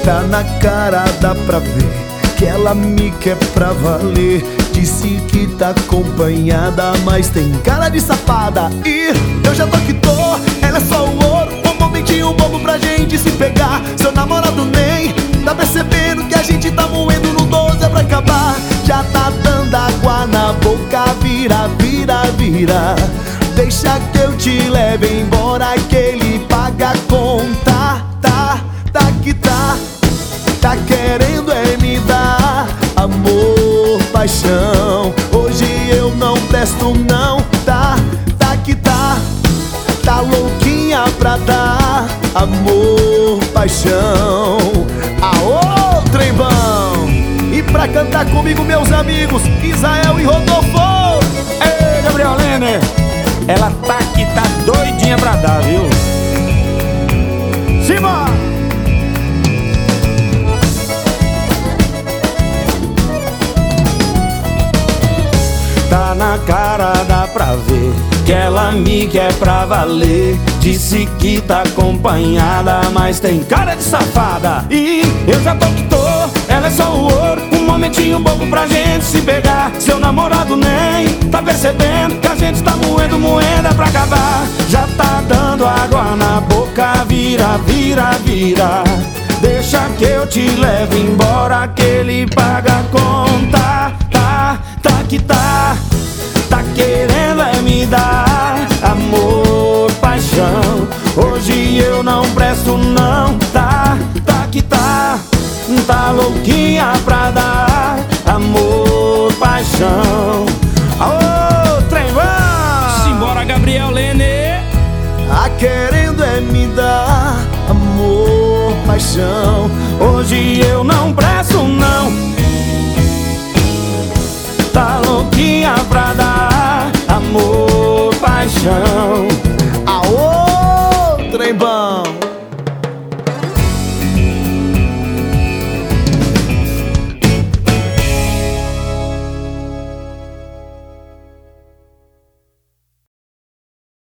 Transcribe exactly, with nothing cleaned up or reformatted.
Tá na cara, dá pra ver que ela me quer pra valer. Disse que tá acompanhada, mas tem cara de safada. E eu já tô que tô, ela é só o ouro, um momentinho bobo pra gente se pegar. Seu namorado nem tá percebendo que a gente tá moendo no doze é pra acabar. Já tá dando água na boca, vira, vira, vira. Deixa que eu te leve embora, que ele paga a conta. Tá, tá que tá, tá querendo é me dar amor, paixão. Hoje eu não presto não. Tá, tá que tá, tá louquinha pra dar amor, paixão. Aô, trembão! E pra cantar comigo, meus amigos, Israel e Rodolfo. Ei, Gabriel Lene, ela tá que tá doidinha pra dar, viu? Simbora! Tá na cara, dá pra ver que ela me quer pra valer. Disse que tá acompanhada, mas tem cara de safada. E eu já tô que tô, ela é só o ouro, um momentinho bobo pra gente se pegar. Seu namorado nem tá percebendo que a gente tá moendo, moenda pra acabar. Já tá dando água na boca, vira, vira, vira. Deixa que eu te leve embora, que ele paga a conta. Tá, tá que tá, tá querendo é me dar amor, paixão. Hoje eu não presto não. Tá, tá que tá, tá louquinha pra dar amor, paixão. Aô, trembão! Simbora, Gabriel Lene. Tá querendo é me dar amor, paixão. Hoje eu não presto